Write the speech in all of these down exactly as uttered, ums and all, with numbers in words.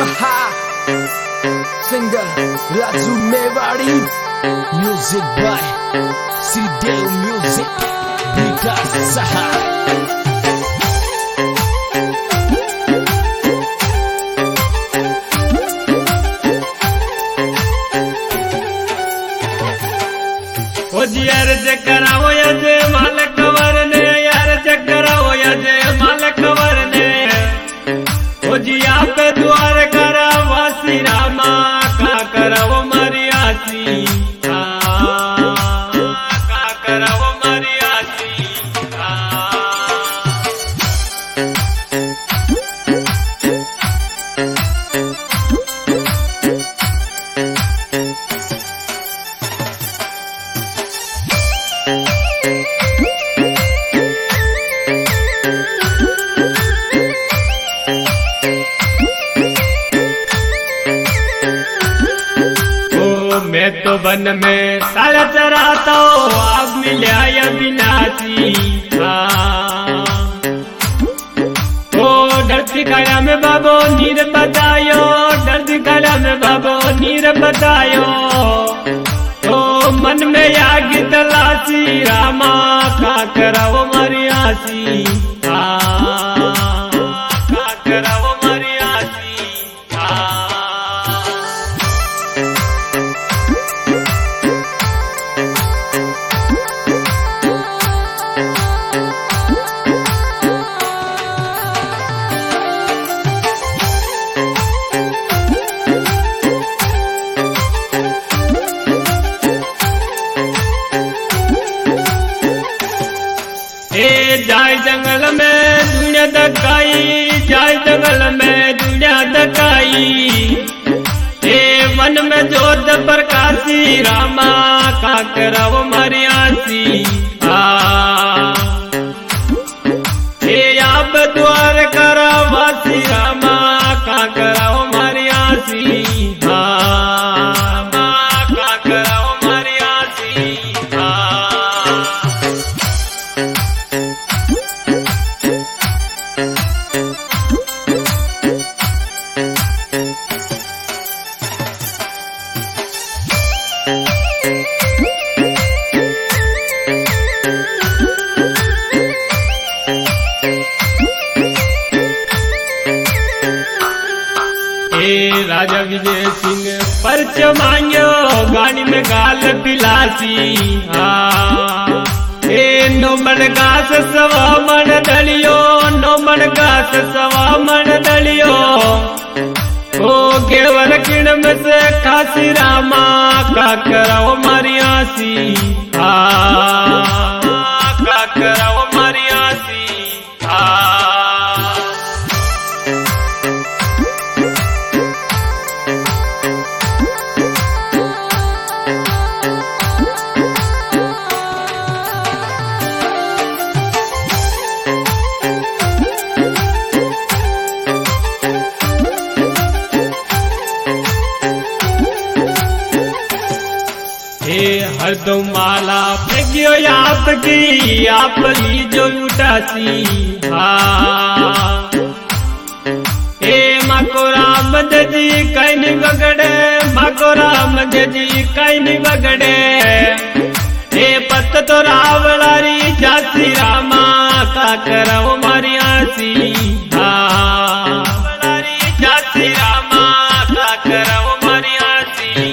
Singer Raju Mewari, music by Siddel Music, Bita Saha. ओ जी अर्ज कराओ या जे मालिक वरने, अर्ज कराओ या जे मालिक वरने। ओ जी आप द्वार करा वासी रामा, का कराओ मारी आसी, का कराओ मारी आसी। मैं तो वन में साल चराता हूँ, आप मिला या बिनासी। ओ धरती काया में बाबो नीर बतायो, धरती काया में बाबो नीर बतायो। ओ मन में आग तलाशी रामा, का कराओ मारी आसी, का कराओ मारी आसी। जाय जंगल में दुनिया दकाई, जाय जंगल में दुनिया दकाई। ए वन में जोत प्रकाशी रामा, का कराओ मारी आसी। ए आप द्वार करा वासी रामा, का कराओ मारी आसी, का कराओ मारी आसी। राजा विजय सिंह परच मांगो, गानी में गाल पिलासी। ए नो मन गास सवा मन दलियो, नो मन गास सवा मन दलियो। ओ केवल किण में से खासी रामा, का कराओ मारी आसी, का कराओ मारी आसी। हर दो माला फेंकियो आपकी, आप ली जो उठासी। ए माँ को राम जी कहीं नहीं बगड़े, माँ को राम जी कहीं नहीं बगड़े। ए पत तो रावलारी जासी रामा, का कराओ मारी आसी, रावलारी जासी रामा, का कराओ मारी आसी।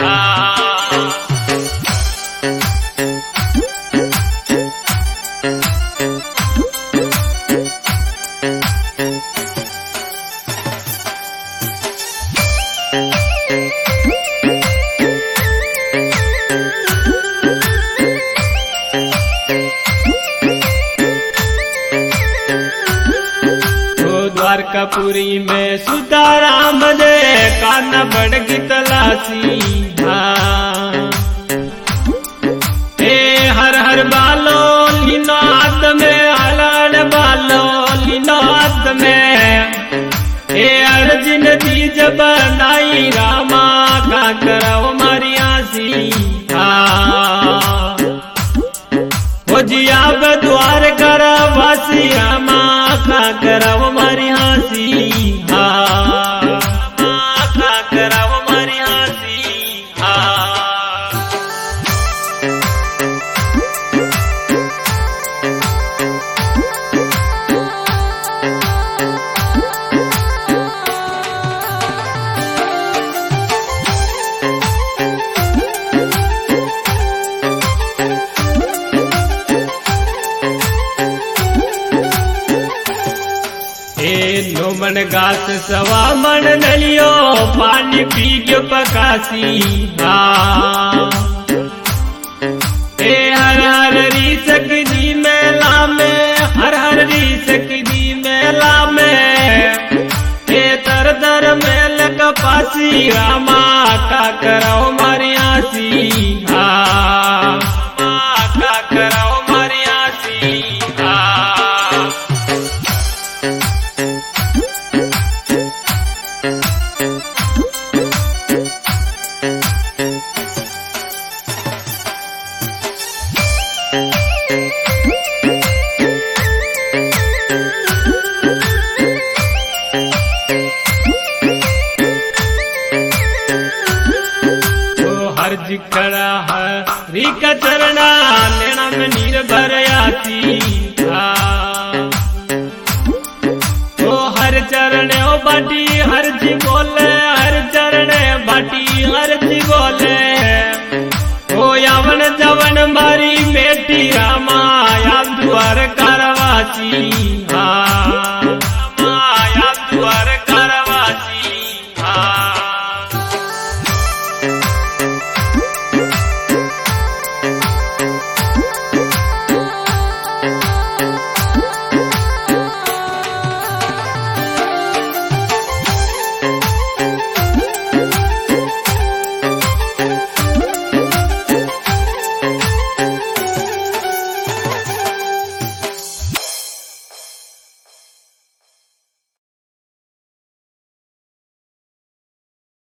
द्वारकापुरी में सुधाराम दे, काना बड़गी तलाशी। ए हर हर बालो लीनो हाथ में, हलाड़ बालो लीनो हाथ में। ए अर्जुन दी जब बनाई रामा, का कराओ मारी आसी। ओ जी आप द्वार करा वासी रामा, का कराओ मारी आसी। ए नो मन घास सवा मन नलियो पानी पी गयो पकासी हाँ ए हर हर री सकदी मेला में हर हर री सकदी मेला में ए दर दर मेल कपासी रामा का कराओ मारी आसी हाँ का कराओ मारी आसी हाँ हर्ज खड़ा हरी का चरणा लेना में नीर भर आती ओ हर चरण ओ बाटी हर जी